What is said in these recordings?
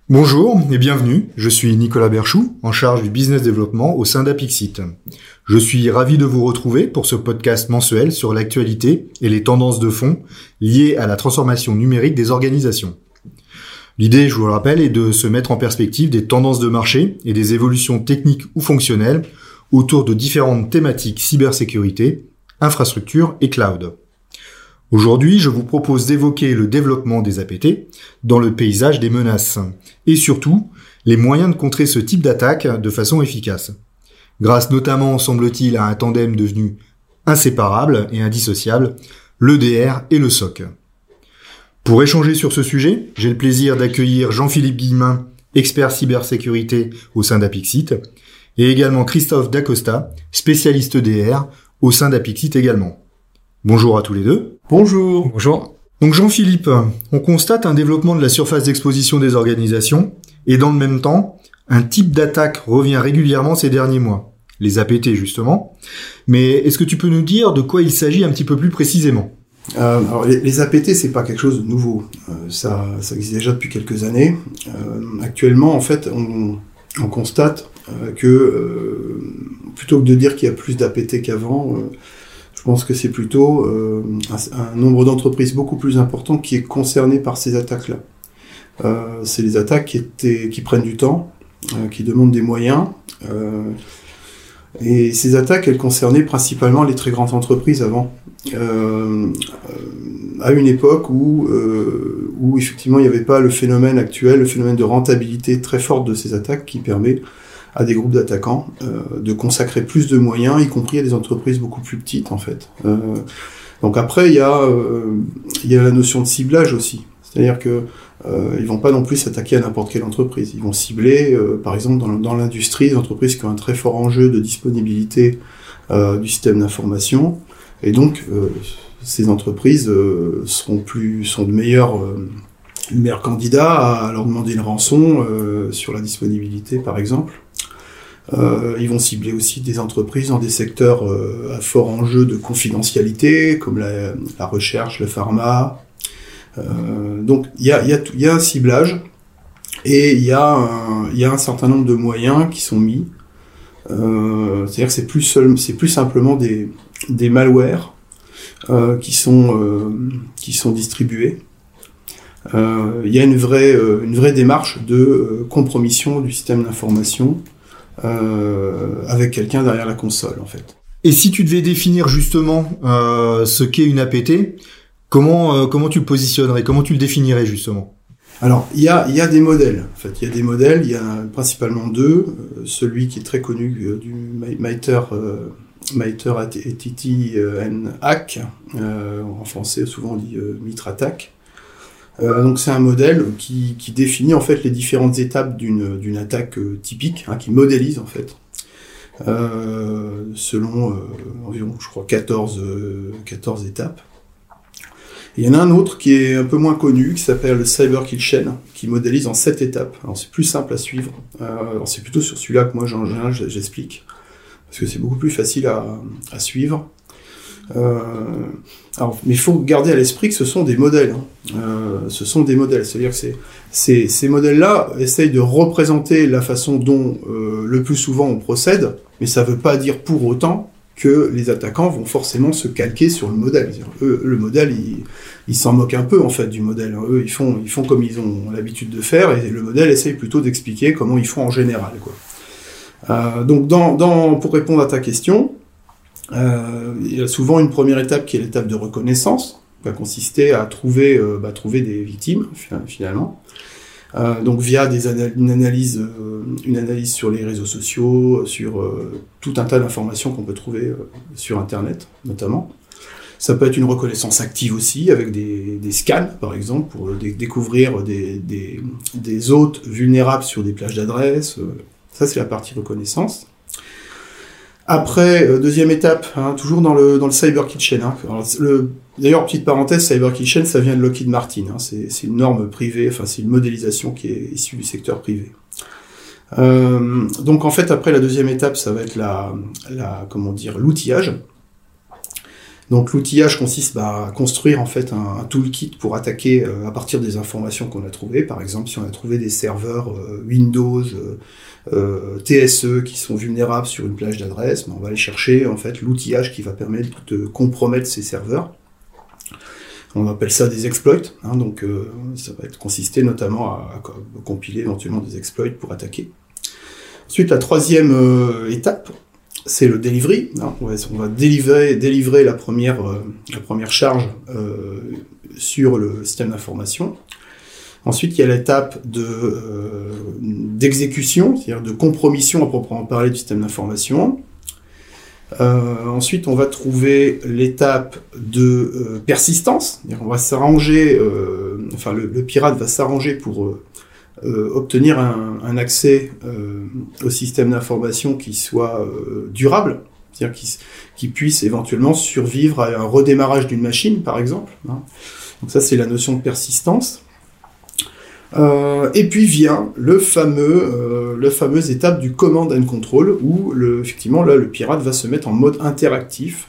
Bonjour et bienvenue, je suis Nicolas Berchoux, en charge du business développement au sein d'Apixit. Je suis ravi de vous retrouver pour ce podcast mensuel sur l'actualité et les tendances de fond liées à la transformation numérique des organisations. L'idée, je vous le rappelle, est de se mettre en perspective des tendances de marché et des évolutions techniques ou fonctionnelles autour de différentes thématiques cybersécurité, infrastructure et cloud. Aujourd'hui, je vous propose d'évoquer le développement des APT dans le paysage des menaces et surtout les moyens de contrer ce type d'attaque de façon efficace. Grâce notamment, semble-t-il, à un tandem devenu inséparable et indissociable, l'EDR et le SOC. Pour échanger sur ce sujet, j'ai le plaisir d'accueillir Jean-Philippe Guillemin, expert cybersécurité au sein d'Apixit, et également Christophe Dacosta, spécialiste EDR au sein d'Apixit également. Bonjour à tous les deux. Bonjour. Bonjour. Donc Jean-Philippe, on constate un développement de la surface d'exposition des organisations et dans le même temps, un type d'attaque revient régulièrement ces derniers mois, les APT justement. Mais est-ce que tu peux nous dire de quoi il s'agit un petit peu plus précisément ? Alors les APT, c'est pas quelque chose de nouveau. Ça existe déjà depuis quelques années. Actuellement, en fait, on constate que plutôt que de dire qu'il y a plus d'APT qu'avant, je pense que c'est plutôt un nombre d'entreprises beaucoup plus important qui est concerné par ces attaques-là. C'est les attaques qui prennent du temps, qui demandent des moyens. Et ces attaques, elles concernaient principalement les très grandes entreprises avant. À une époque où effectivement il n'y avait pas le phénomène actuel, le phénomène de rentabilité très forte de ces attaques qui permet à des groupes d'attaquants de consacrer plus de moyens, y compris à des entreprises beaucoup plus petites en fait. Donc après il y a la notion de ciblage aussi, c'est-à-dire que ils vont pas non plus s'attaquer à n'importe quelle entreprise. Ils vont cibler par exemple dans l'industrie des entreprises qui ont un très fort enjeu de disponibilité du système d'information, et donc ces entreprises sont de meilleurs candidats à leur demander une rançon sur la disponibilité par exemple. Ils vont cibler aussi des entreprises dans des secteurs à fort enjeu de confidentialité, comme la recherche, le pharma. Donc il y a un ciblage et il y a un certain nombre de moyens qui sont mis. C'est-à-dire que c'est plus simplement des malwares qui sont distribués. Il y a une vraie démarche de compromission du système d'information avec quelqu'un derrière la console en fait. Et si tu devais définir justement ce qu'est une APT, comment tu le positionnerais, comment tu le définirais justement ? Alors il y a des modèles. En fait, il y a principalement deux. Celui qui est très connu du MITRE ATT&CK, en français souvent on dit MITRE ATT&CK. Donc c'est un modèle qui définit en fait les différentes étapes d'une attaque typique, qui modélise en fait selon environ je crois 14 étapes. Et il y en a un autre qui est un peu moins connu qui s'appelle le Cyber Kill Chain, qui modélise en 7 étapes. Alors c'est plus simple à suivre. Alors c'est plutôt sur celui-là que moi en général j'explique parce que c'est beaucoup plus facile à suivre. Mais il faut garder à l'esprit que ce sont des modèles. C'est-à-dire que ces modèles-là essayent de représenter la façon dont le plus souvent on procède, mais ça ne veut pas dire pour autant que les attaquants vont forcément se calquer sur le modèle. Eux, le modèle, ils s'en moquent un peu en fait du modèle. Eux, ils font comme ils ont l'habitude de faire, et le modèle essaye plutôt d'expliquer comment ils font en général, quoi. Donc, pour répondre à ta question, il y a souvent une première étape qui est l'étape de reconnaissance, qui va consister à trouver des victimes finalement. Donc via une analyse sur les réseaux sociaux, sur tout un tas d'informations qu'on peut trouver sur Internet notamment. Ça peut être une reconnaissance active aussi, avec des scans par exemple, pour découvrir des hôtes vulnérables sur des plages d'adresses. Ça c'est la partie reconnaissance. Après, deuxième étape, toujours dans le Cyber Kill Chain. D'ailleurs, petite parenthèse, Cyber Kill Chain, ça vient de Lockheed Martin. C'est une norme privée, c'est une modélisation qui est issue du secteur privé. Donc en fait, après la deuxième étape, ça va être l'outillage. Donc l'outillage consiste à construire en fait un toolkit pour attaquer à partir des informations qu'on a trouvées. Par exemple, si on a trouvé des serveurs Windows, TSE qui sont vulnérables sur une plage d'adresses, on va aller chercher en fait l'outillage qui va permettre de compromettre ces serveurs. On appelle ça des exploits, donc ça va consister notamment à compiler éventuellement des exploits pour attaquer. Ensuite, la troisième étape, c'est le delivery. On va délivrer la première charge sur le système d'information. Ensuite, il y a l'étape d'exécution, c'est-à-dire de compromission à proprement parler du système d'information. Ensuite, on va trouver l'étape de persistance. C'est-à-dire on va s'arranger, le pirate va s'arranger pour obtenir un accès au système d'information qui soit durable, c'est-à-dire qui puisse éventuellement survivre à un redémarrage d'une machine, par exemple. Donc ça, c'est la notion de persistance. Et puis vient la fameuse étape du command and control, où effectivement là le pirate va se mettre en mode interactif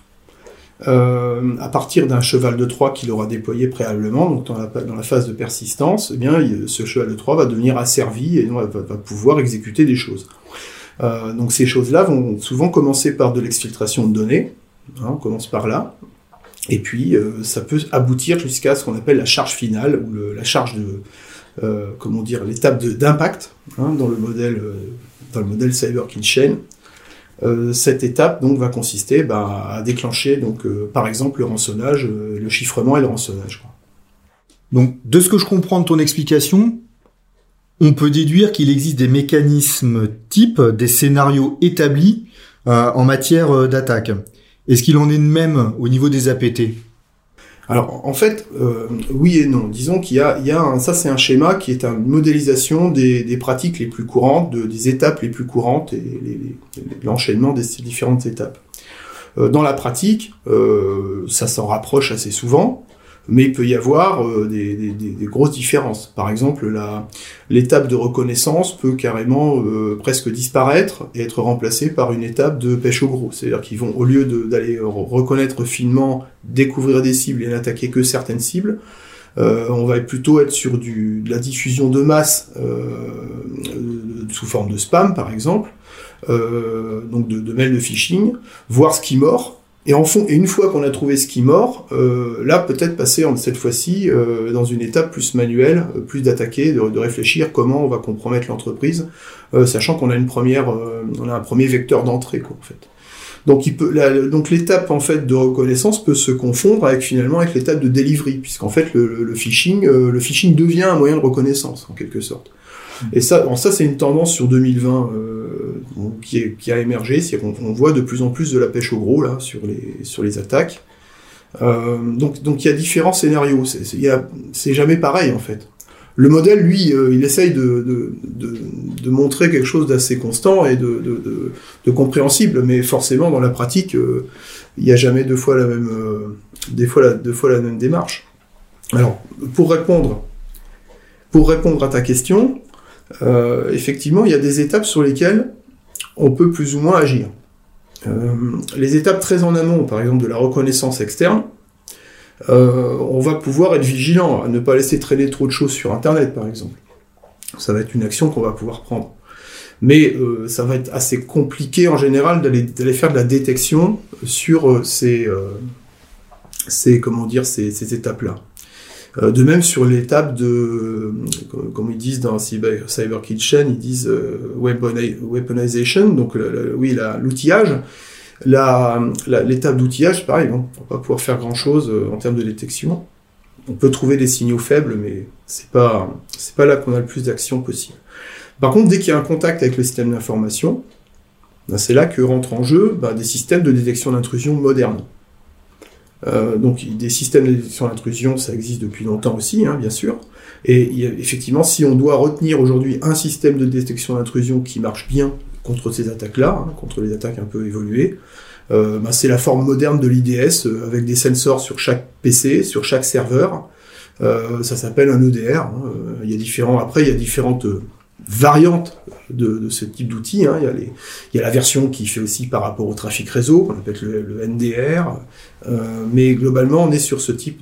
à partir d'un cheval de Troie qu'il aura déployé préalablement. Donc dans la phase de persistance, eh bien ce cheval de Troie va devenir asservi et va pouvoir exécuter des choses. Donc ces choses-là vont souvent commencer par de l'exfiltration de données. On commence par là. Et puis ça peut aboutir jusqu'à ce qu'on appelle la charge finale, ou la charge de l'étape d'impact dans le modèle Cyber Kill Chain. Cette étape donc va consister à déclencher par exemple le rançonnage, le chiffrement et le rançonnage. Donc de ce que je comprends de ton explication, on peut déduire qu'il existe des mécanismes types, des scénarios établis en matière d'attaque. Est-ce qu'il en est de même au niveau des APT ? Alors, en fait, oui et non. Disons qu'il y a ça c'est un schéma qui est une modélisation des pratiques les plus courantes, des étapes les plus courantes et l'enchaînement des différentes étapes. Dans la pratique, ça s'en rapproche assez souvent, mais il peut y avoir des grosses différences. Par exemple, l'étape de reconnaissance peut carrément presque disparaître et être remplacée par une étape de pêche au gros. C'est-à-dire qu'ils vont, au lieu d'aller reconnaître finement, découvrir des cibles et n'attaquer que certaines cibles, on va plutôt être sur de la diffusion de masse sous forme de spam, par exemple, donc de mails de phishing, voire skimor. Et une fois qu'on a trouvé ce qui mord, là peut-être passer cette fois-ci dans une étape plus manuelle, plus d'attaquer, de réfléchir comment on va compromettre l'entreprise, sachant qu'on a on a un premier vecteur d'entrée, en fait. Donc l'étape en fait de reconnaissance peut se confondre avec l'étape de delivery, puisqu'en fait le phishing devient un moyen de reconnaissance en quelque sorte. Et ça c'est une tendance sur 2020 qui a émergé, c'est qu'on voit de plus en plus de la pêche au gros là sur les attaques. Donc il y a différents scénarios, c'est jamais pareil en fait. Le modèle, lui, il essaye de montrer quelque chose d'assez constant et de compréhensible, mais forcément dans la pratique, il n'y a jamais deux fois la même démarche. Alors, pour répondre à ta question, effectivement, il y a des étapes sur lesquelles on peut plus ou moins agir. Les étapes très en amont, par exemple de la reconnaissance externe, on va pouvoir être vigilant à ne pas laisser traîner trop de choses sur Internet, par exemple. Ça va être une action qu'on va pouvoir prendre. Mais ça va être assez compliqué en général d'aller faire de la détection sur ces étapes-là. De même sur l'étape comme ils disent dans Cyber Kill Chain, ils disent weaponization, donc l'outillage. L'étape d'outillage, pareil, on va pas pouvoir faire grand-chose en termes de détection. On peut trouver des signaux faibles, mais c'est pas là qu'on a le plus d'actions possible. Par contre, dès qu'il y a un contact avec le système d'information, c'est là que rentrent en jeu des systèmes de détection d'intrusion modernes. Donc des systèmes de détection d'intrusion, ça existe depuis longtemps aussi, bien sûr. Et effectivement, si on doit retenir aujourd'hui un système de détection d'intrusion qui marche bien contre ces attaques-là, contre les attaques un peu évoluées, c'est la forme moderne de l'IDS, avec des sensors sur chaque PC, sur chaque serveur. Ça s'appelle un EDR. Il y a différentes variantes de ce type d'outils. Hein. Il y a la version qui fait aussi par rapport au trafic réseau, qu'on appelle le NDR. Mais globalement, on est sur ce type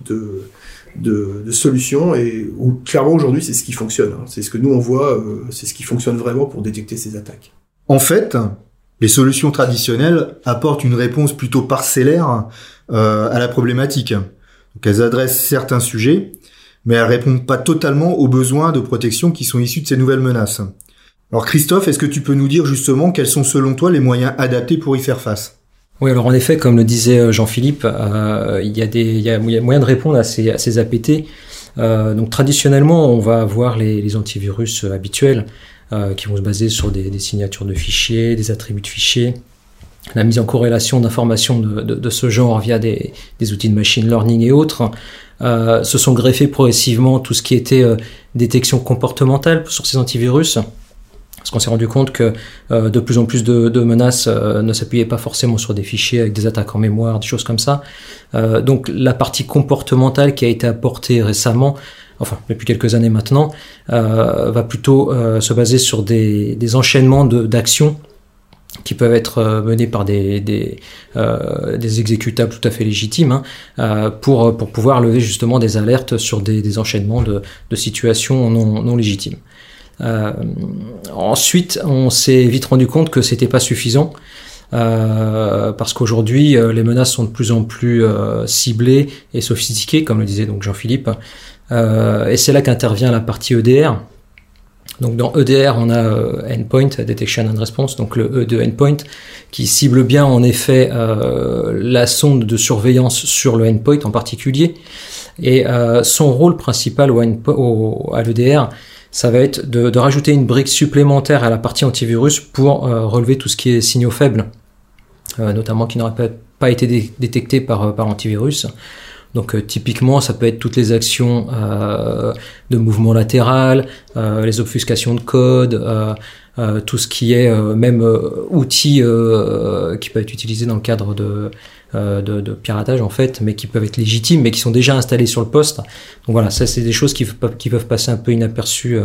de solution et où clairement aujourd'hui c'est ce qui fonctionne. Hein. C'est ce que nous on voit, c'est ce qui fonctionne vraiment pour détecter ces attaques. En fait, les solutions traditionnelles apportent une réponse plutôt parcellaire à la problématique. Donc elles adressent certains sujets, mais elles répondent pas totalement aux besoins de protection qui sont issus de ces nouvelles menaces. Alors Christophe, est-ce que tu peux nous dire justement quels sont selon toi les moyens adaptés pour y faire face ? Oui, alors en effet, comme le disait Jean-Philippe, il y a moyen de répondre à ces APT. Donc traditionnellement, on va avoir les antivirus habituels qui vont se baser sur des signatures de fichiers, des attributs de fichiers, la mise en corrélation d'informations de ce genre via des outils de machine learning et autres. Se sont greffés progressivement tout ce qui était détection comportementale sur ces antivirus. Parce qu'on s'est rendu compte que de plus en plus de menaces ne s'appuyaient pas forcément sur des fichiers avec des attaques en mémoire, des choses comme ça. Donc la partie comportementale qui a été apportée récemment, enfin depuis quelques années maintenant, va plutôt se baser sur des enchaînements d'actions qui peuvent être menés par des exécutables tout à fait légitimes, hein, pour pouvoir lever justement des alertes sur des enchaînements de situations non légitimes. Ensuite, on s'est vite rendu compte que c'était pas suffisant, parce qu'aujourd'hui les menaces sont de plus en plus ciblées et sophistiquées, comme le disait donc Jean-Philippe, et c'est là qu'intervient la partie EDR. Donc dans EDR, on a Endpoint Detection and Response, donc le E de Endpoint, qui cible bien en effet la sonde de surveillance sur le endpoint en particulier, et son rôle principal à l'EDR, ça va être de rajouter une brique supplémentaire à la partie antivirus pour relever tout ce qui est signaux faibles, notamment qui n'auraient pas été détectés par l'antivirus. Donc typiquement, ça peut être toutes les actions de mouvement latéral, les obfuscations de code, tout ce qui est même outils qui peuvent être utilisés dans le cadre de piratage en fait, mais qui peuvent être légitimes, mais qui sont déjà installés sur le poste. Donc voilà, ça c'est des choses qui peuvent passer un peu inaperçues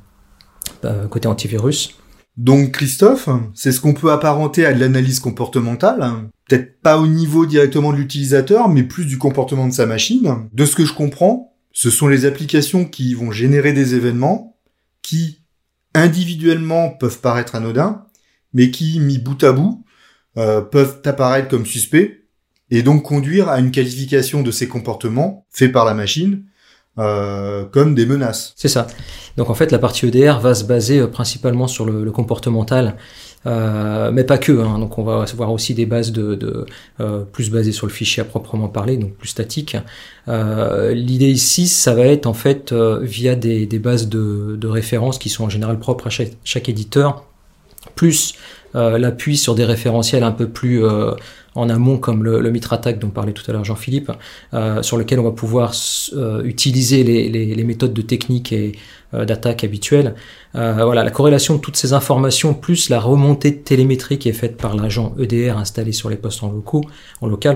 côté antivirus. Donc Christophe, c'est ce qu'on peut apparenter à de l'analyse comportementale, peut-être pas au niveau directement de l'utilisateur, mais plus du comportement de sa machine. De ce que je comprends, ce sont les applications qui vont générer des événements qui, individuellement, peuvent paraître anodins, mais qui, mis bout à bout, peuvent apparaître comme suspects, et donc conduire à une qualification de ces comportements faits par la machine comme des menaces. C'est ça. Donc en fait, la partie EDR va se baser principalement sur le comportemental, mais pas que. Hein. Donc on va avoir aussi des bases plus basées sur le fichier à proprement parler, donc plus statique. L'idée ici, ça va être en fait via des bases de références qui sont en général propres à chaque éditeur, plus l'appui sur des référentiels un peu plus en amont, comme le MitraTac dont parlait tout à l'heure Jean-Philippe, sur lequel on va pouvoir utiliser les méthodes de technique et d'attaque habituelles. Voilà, la corrélation de toutes ces informations plus la remontée de télémétrie qui est faite par l'agent EDR installé sur les postes en local,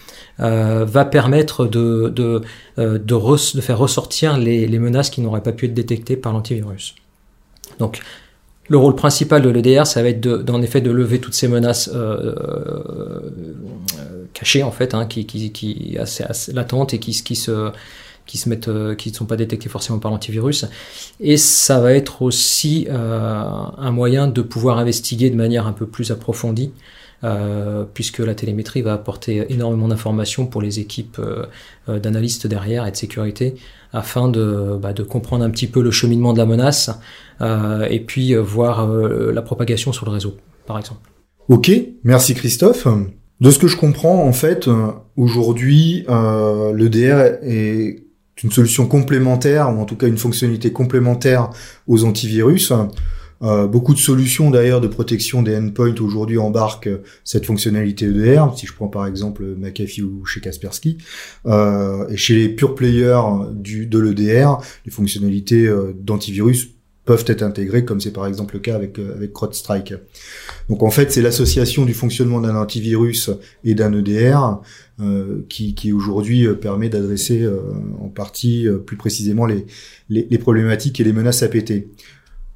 va permettre de faire ressortir les menaces qui n'auraient pas pu être détectées par l'antivirus. Donc le rôle principal de l'EDR, ça va être en effet de lever toutes ces menaces cachées en fait, hein, qui assez latentes et qui ne sont pas détectées forcément par l'antivirus. Et ça va être aussi un moyen de pouvoir investiguer de manière un peu plus approfondie, puisque la télémétrie va apporter énormément d'informations pour les équipes d'analystes derrière et de sécurité, afin de comprendre un petit peu le cheminement de la menace, et puis voir la propagation sur le réseau, par exemple. Ok, merci Christophe. De ce que je comprends, en fait, aujourd'hui, l'EDR est une solution complémentaire, ou en tout cas une fonctionnalité complémentaire aux antivirus. Beaucoup de solutions d'ailleurs de protection des endpoints aujourd'hui embarquent cette fonctionnalité EDR. Si je prends par exemple McAfee ou chez Kaspersky, et chez les pure players de l'EDR, les fonctionnalités d'antivirus peuvent être intégrées, comme c'est par exemple le cas avec CrowdStrike. Donc en fait, c'est l'association du fonctionnement d'un antivirus et d'un EDR qui aujourd'hui permet d'adresser en partie plus précisément les problématiques et les menaces APT.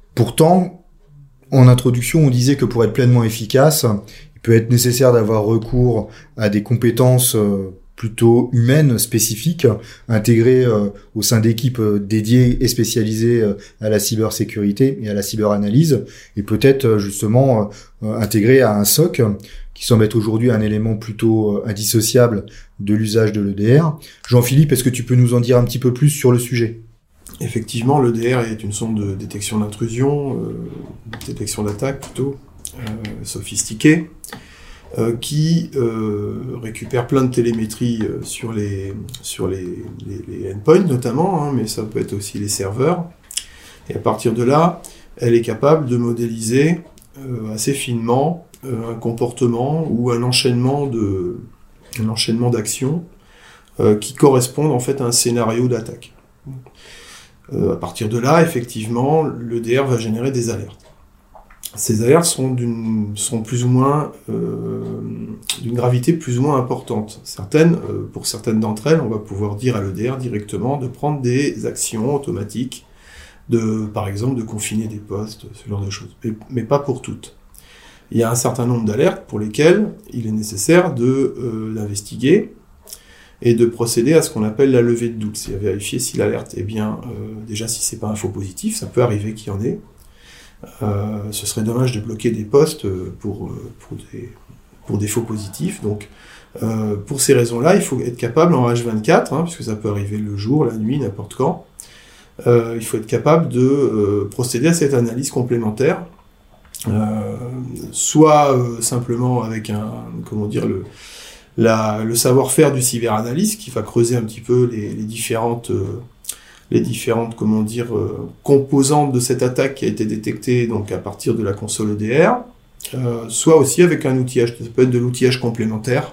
Pourtant, en introduction, on disait que pour être pleinement efficace, il peut être nécessaire d'avoir recours à des compétences plutôt humaines, spécifiques, intégrées au sein d'équipes dédiées et spécialisées à la cybersécurité et à la cyberanalyse, et peut-être justement intégrées à un SOC, qui semble être aujourd'hui un élément plutôt indissociable de l'usage de l'EDR. Jean-Philippe, est-ce que tu peux nous en dire un petit peu plus sur le sujet ? Effectivement, l'EDR est une sonde de détection d'intrusion, détection d'attaque plutôt, sophistiquée, qui récupère plein de télémétrie sur les endpoints notamment, hein, mais ça peut être aussi les serveurs. Et à partir de là, elle est capable de modéliser assez finement un comportement ou un enchaînement d'actions qui correspondent en fait à un scénario d'attaque. À partir de là, effectivement, l'EDR va générer des alertes. Ces alertes sont plus ou moins d'une gravité plus ou moins importante. Pour certaines d'entre elles, on va pouvoir dire à l'EDR directement de prendre des actions automatiques, par exemple de confiner des postes, ce genre de choses, mais pas pour toutes. Il y a un certain nombre d'alertes pour lesquelles il est nécessaire d'investiguer et de procéder à ce qu'on appelle la levée de doute, c'est à vérifier si l'alerte est bien, déjà si c'est pas un faux positif, ça peut arriver qu'il y en ait. Ce serait dommage de bloquer des postes pour des faux positifs. Donc, pour ces raisons-là, il faut être capable en H24, puisque ça peut arriver le jour, la nuit, n'importe quand. Il faut être capable de procéder à cette analyse complémentaire, soit simplement avec le savoir-faire du cyberanalyste qui va creuser un petit peu les différentes composantes de cette attaque qui a été détectée donc à partir de la console EDR, soit aussi avec un outillage, ça peut être de l'outillage complémentaire,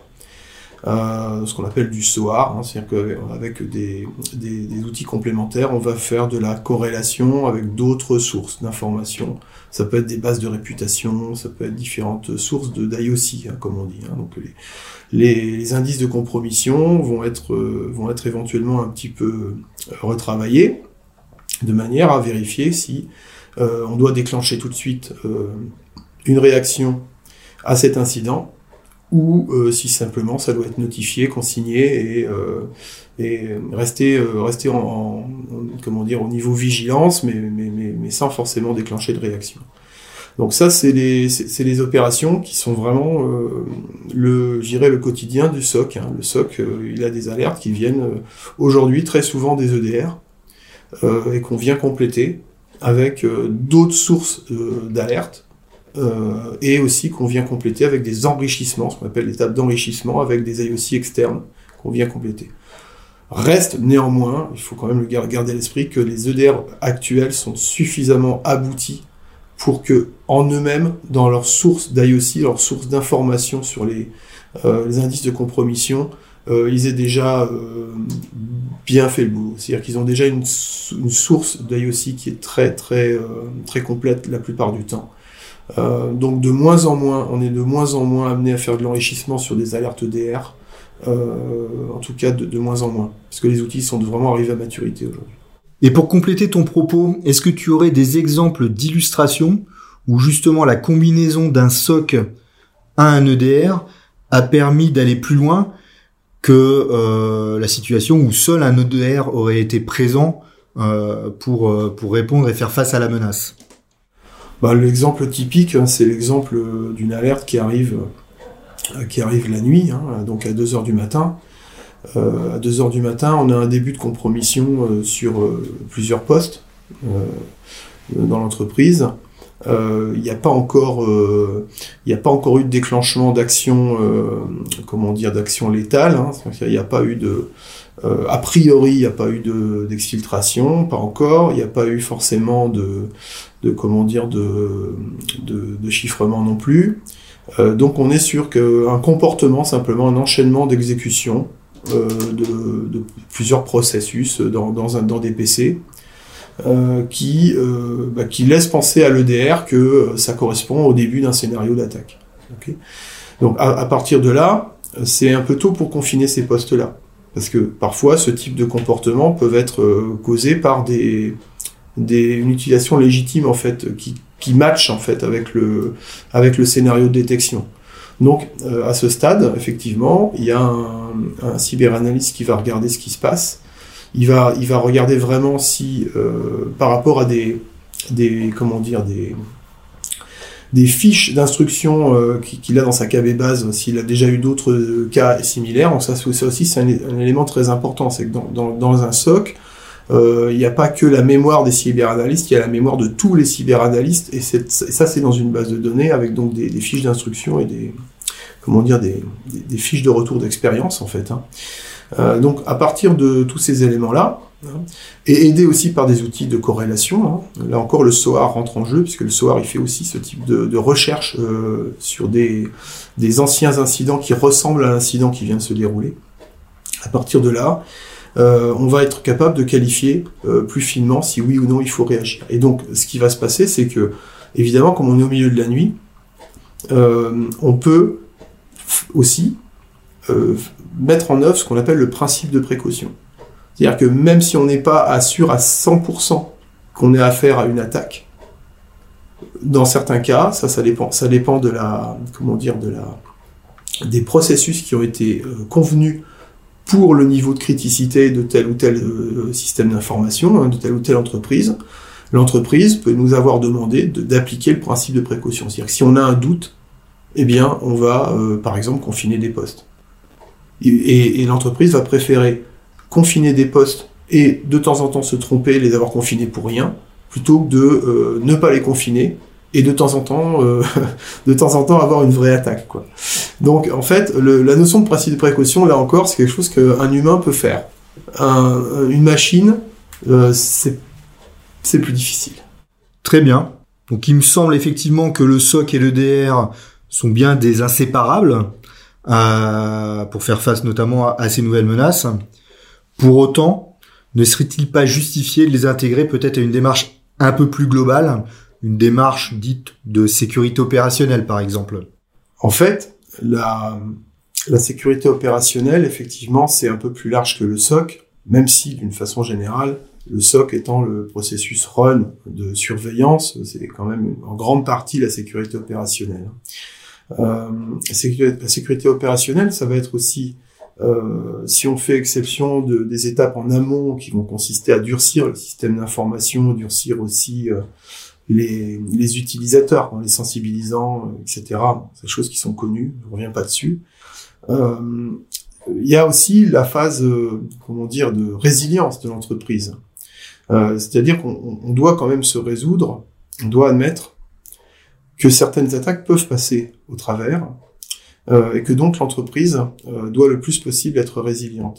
ce qu'on appelle du SOAR, c'est-à-dire qu'avec des outils complémentaires, on va faire de la corrélation avec d'autres sources d'informations. Ça peut être des bases de réputation, ça peut être différentes sources d'IOC, comme on dit. Donc les indices de compromission vont être éventuellement un petit peu retravaillés de manière à vérifier si on doit déclencher tout de suite une réaction à cet incident ou si simplement ça doit être notifié, consigné et rester au niveau vigilance, mais sans forcément déclencher de réaction. Donc ça, c'est les opérations qui sont vraiment le quotidien du SOC. Le SOC, il a des alertes qui viennent aujourd'hui très souvent des EDR et qu'on vient compléter avec d'autres sources d'alertes. Et aussi qu'on vient compléter avec des enrichissements, ce qu'on appelle l'étape d'enrichissement, avec des IOC externes qu'on vient compléter. Reste néanmoins, il faut quand même garder à l'esprit que les EDR actuels sont suffisamment aboutis pour que, en eux-mêmes, dans leur source d'IOC, leur source d'information sur les indices de compromission, ils aient déjà bien fait le boulot. C'est-à-dire qu'ils ont déjà une source d'IOC qui est très très très complète la plupart du temps. Donc on est de moins en moins amené à faire de l'enrichissement sur des alertes EDR, en tout cas de moins en moins, parce que les outils sont vraiment arrivés à maturité aujourd'hui. Et pour compléter ton propos, est-ce que tu aurais des exemples d'illustrations où justement la combinaison d'un SOC à un EDR a permis d'aller plus loin que la situation où seul un EDR aurait été présent pour répondre et faire face à la menace? L'exemple typique, c'est l'exemple d'une alerte qui arrive la nuit, donc à 2h du matin. À 2h du matin, on a un début de compromission sur plusieurs postes dans l'entreprise. Il n'y a pas encore eu de déclenchement d'action, d'action létale. Il n'y a pas eu a priori, il n'y a pas eu d'exfiltration, pas encore. Il n'y a pas eu forcément de chiffrement non plus. Donc on est sur un comportement, simplement un enchaînement d'exécution de plusieurs processus dans des PC qui laisse penser à l'EDR que ça correspond au début d'un scénario d'attaque. Okay. Donc à partir de là, c'est un peu tôt pour confiner ces postes-là, parce que parfois ce type de comportement peut être causé par des une utilisation légitime en fait qui match en fait avec le scénario de détection. Donc à ce stade, effectivement, il y a un cyberanalyste qui va regarder ce qui se passe. Il va regarder vraiment si par rapport à des fiches d'instruction qu'il a dans sa KB base, s'il a déjà eu d'autres cas similaires. Donc ça aussi c'est un élément très important, c'est que dans un SOC, il n'y a pas que la mémoire des cyberanalystes, il y a la mémoire de tous les cyberanalystes, et ça c'est dans une base de données avec donc des fiches d'instruction et des fiches de retour d'expérience en fait. Donc à partir de tous ces éléments-là, et aidé aussi par des outils de corrélation, là encore le SOAR rentre en jeu, puisque le SOAR il fait aussi ce type de recherche sur des anciens incidents qui ressemblent à l'incident qui vient de se dérouler. À partir de là, on va être capable de qualifier plus finement si oui ou non il faut réagir. Et donc, ce qui va se passer, c'est que, évidemment, comme on est au milieu de la nuit, on peut aussi mettre en œuvre ce qu'on appelle le principe de précaution. C'est-à-dire que même si on n'est pas sûr à 100% qu'on ait affaire à une attaque, dans certains cas, ça dépend des processus qui ont été convenus pour le niveau de criticité de tel ou tel système d'information, de telle ou telle entreprise. L'entreprise peut nous avoir demandé d'appliquer le principe de précaution. C'est-à-dire que si on a un doute, eh bien, on va, par exemple, confiner des postes. Et l'entreprise va préférer confiner des postes et de temps en temps se tromper, les avoir confinés pour rien, plutôt que de ne pas les confiner et de temps en temps avoir une vraie attaque, quoi. Donc en fait, la notion de principe de précaution, là encore, c'est quelque chose qu'un humain peut faire. Une machine, c'est plus difficile. Très bien. Donc il me semble effectivement que le SOC et l'EDR sont bien des inséparables pour faire face notamment à ces nouvelles menaces. Pour autant, ne serait-il pas justifié de les intégrer peut-être à une démarche un peu plus globale, une démarche dite de sécurité opérationnelle par exemple? En fait, la sécurité opérationnelle, effectivement, c'est un peu plus large que le SOC, même si, d'une façon générale, le SOC étant le processus run de surveillance, c'est quand même en grande partie la sécurité opérationnelle. La sécurité opérationnelle, ça va être aussi, si on fait exception des étapes en amont qui vont consister à durcir le système d'information, durcir aussi les utilisateurs, en les sensibilisant, etc. C'est des choses qui sont connues, je ne reviens pas dessus. Il y a aussi la phase, de résilience de l'entreprise. C'est-à-dire qu'on doit quand même se résoudre, on doit admettre que certaines attaques peuvent passer au travers, et que donc l'entreprise doit le plus possible être résiliente.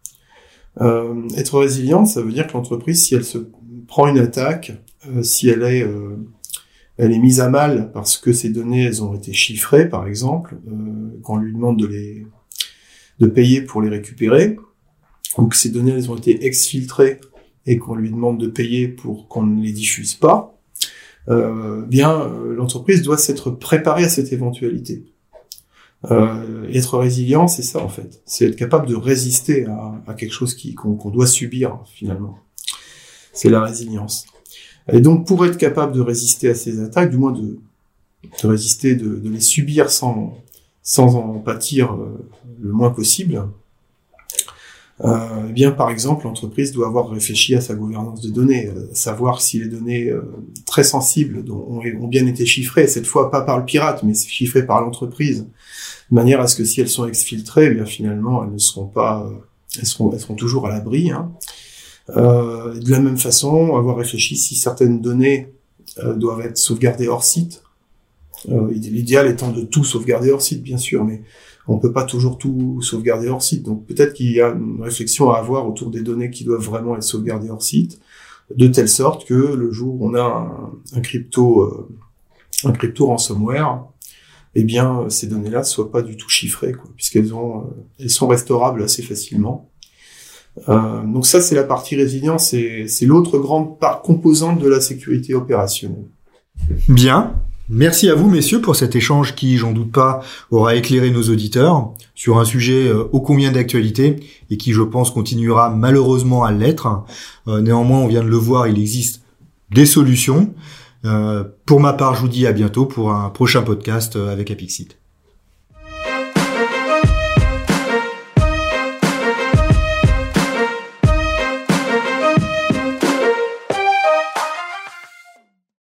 Être résiliente, ça veut dire que l'entreprise, si elle se prend une attaque, si elle est mise à mal parce que ces données elles ont été chiffrées, par exemple, qu'on lui demande de payer pour les récupérer, ou que ces données elles ont été exfiltrées et qu'on lui demande de payer pour qu'on ne les diffuse pas, l'entreprise doit s'être préparée à cette éventualité. Être résilient, c'est ça en fait, c'est être capable de résister à quelque chose qu'on doit subir finalement. C'est la résilience. Et donc, pour être capable de résister à ces attaques, du moins de résister, de les subir sans en pâtir le moins possible, par exemple, l'entreprise doit avoir réfléchi à sa gouvernance de données, savoir si les données très sensibles ont bien été chiffrées, cette fois pas par le pirate, mais chiffrées par l'entreprise, de manière à ce que si elles sont exfiltrées, finalement, elles ne seront pas, elles seront toujours à l'abri, de la même façon, avoir réfléchi si certaines données doivent être sauvegardées hors site. L'idéal étant de tout sauvegarder hors site, bien sûr, mais on peut pas toujours tout sauvegarder hors site. Donc peut-être qu'il y a une réflexion à avoir autour des données qui doivent vraiment être sauvegardées hors site, de telle sorte que le jour où on a un crypto ransomware, ces données-là ne soient pas du tout chiffrées, puisqu'elles sont restaurables assez facilement. Donc ça, c'est la partie résilience, c'est l'autre grande composante de la sécurité opérationnelle. Bien. Merci à vous, messieurs, pour cet échange qui, j'en doute pas, aura éclairé nos auditeurs sur un sujet ô combien d'actualité et qui, je pense, continuera malheureusement à l'être. Néanmoins, on vient de le voir, il existe des solutions. Pour ma part, je vous dis à bientôt pour un prochain podcast avec Apixit.